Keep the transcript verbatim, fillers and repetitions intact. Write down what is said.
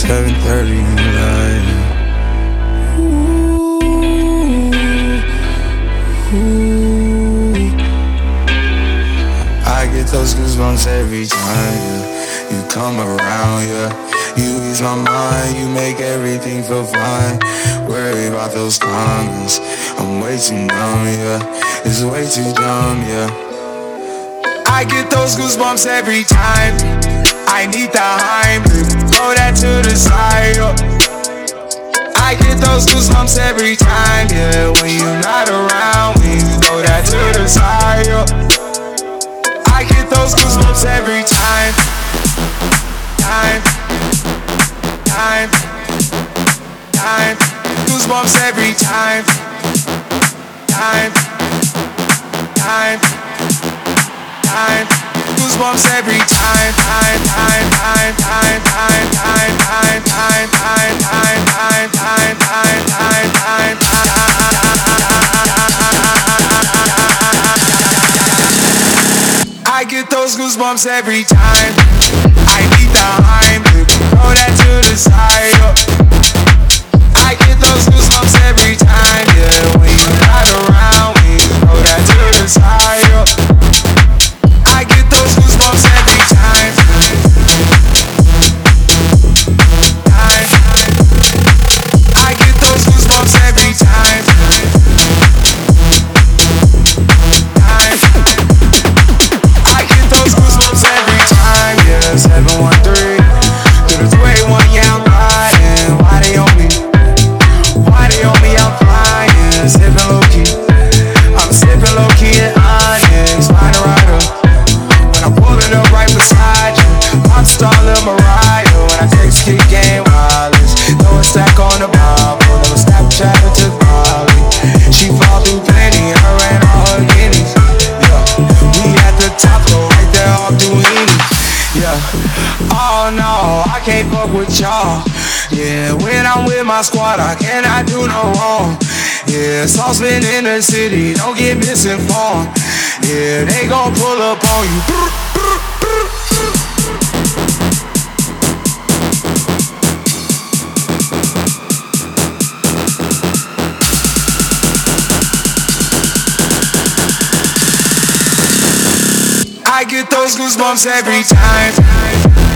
seven thirty in the night. Ooh, ooh. I get those goosebumps every time, yeah. You come around, yeah. You ease my mind, you make everything feel fine. Worry about those comments, I'm way too numb, yeah. It's way too dumb, yeah. I get those goosebumps every time. I need the Heimlich, throw that to the side, yeah. I get those goosebumps every time, yeah. When you're not around, when you throw that to the side, yeah. I get those goosebumps every time. Time, time, time. Goosebumps every time. Time, time, time. Goosebumps every time. Time, time, time, time, time, time, time, time, time, time, time, time, time, time, time, I get those goosebumps every time. I need the Heimlich, throw that to the side, yeah. I get those goosebumps every time, yeah. When you're not around, when you throw that to the side, yeah. I get those goosebumps every time. Time. I get those goosebumps every time. Time. I get those goosebumps every time, yeah. seven one three through the two eight one, yeah, I'm riding. Why they on me? Why they on me? I'm flying, sipping low key. I'm sipping low key in Onyx, find a rider. When I'm pulling up right beside you, pop star Lil Mariah. When I text kick game wireless, throw a stack on the Bible. Never Snapchat or took Molly. She fall through plenty, her and all her guineas. Yeah, we at the top though, right there off Duini. Yeah, oh no, I can't fuck with y'all. Yeah, when I'm with my squad, I cannot do no wrong. Yeah, saucepan in the city, don't get misinformed. Yeah, they gon' pull up on you. I get those goosebumps every time.